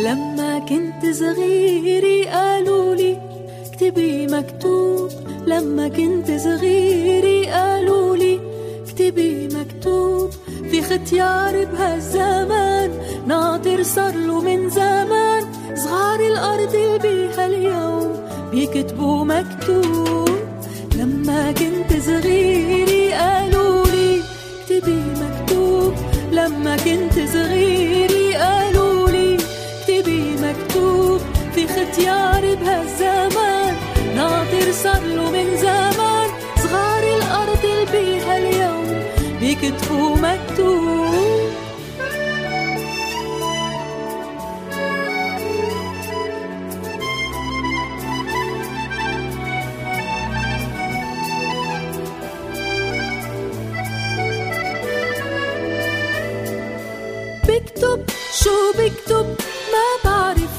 لما كنت صغيري قالولي اكتبي مكتوب. لما كنت صغيري قالولي اكتبي مكتوب. في ختيار بهالزمان ناطر صارله من زمان. صغار الأرض اللي بيها اليوم بيكتبوا مكتوب. لما كنت صغيري قالولي اكتبي مكتوب. لما كنت صغيري قالولي اكتبي مكتوب. في ختيار بهالزمان ناطر صارله من زمان. صغار الأرض اللي بيها اليوم بيكتبوا مكتوب. بكتب شو بكتب ما بعرف.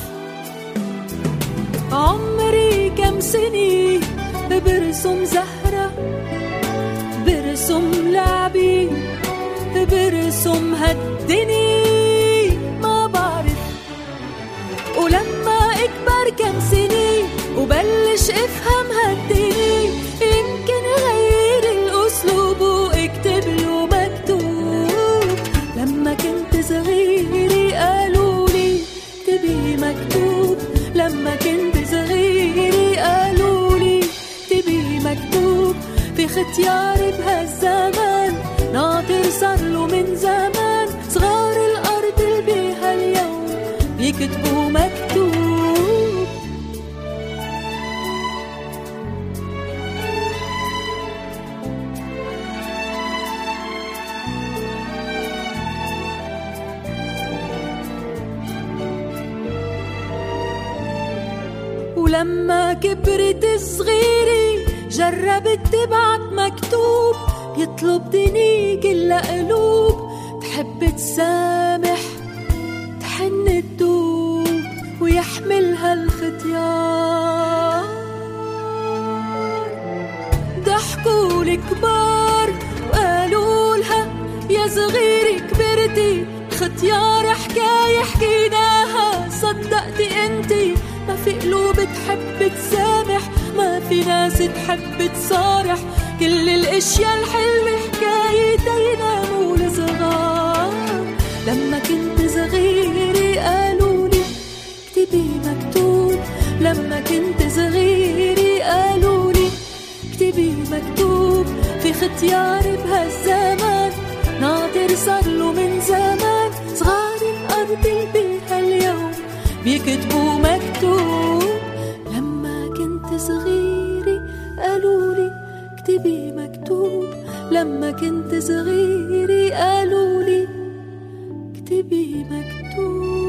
عمري كم سنة برسم زهرة، برسم لعبي، برسم هالدنيا ما بعرف. ولما اكبر كم سنة وبلش افهم هالدنيا يمكن غير الاسلوب واكتب له مكتوب. لما كنت صغيري قالولي اكتبي مكتوب. لما كنت صغيري قالولي اكتبي مكتوب. في ختيار بهالزمان ناطر صارله من زمان. صغار الأرض اللي بيها اليوم بيكتبوا مكتوب. ولما كبرت صغيري جربت تبعت مكتوب. يطلب دني كل قلوب تحب تسامح تحن تدوب ويحملها الختيار. ضحكوا الكبار وقالوا لها يا صغيري كبرتي. ختيار حكاية حكيناها صدقتي انتي. ما في قلوب تحب تسامح، ما في ناس تحب تصارح. كل الاشياء الحلوة حكايتينا مو لصغار. لما كنت صغيري قالولي اكتبي مكتوب. لما كنت صغيري قالولي اكتبي مكتوب. في ختيار بهالزمان ناطر صارله من زمان. صغار الأرض اللي بيها اليوم بيكتبوا مكتوب. لما كنت صغيري قالولي اكتبي مكتوب. لما كنت صغيري قالولي اكتبي مكتوب.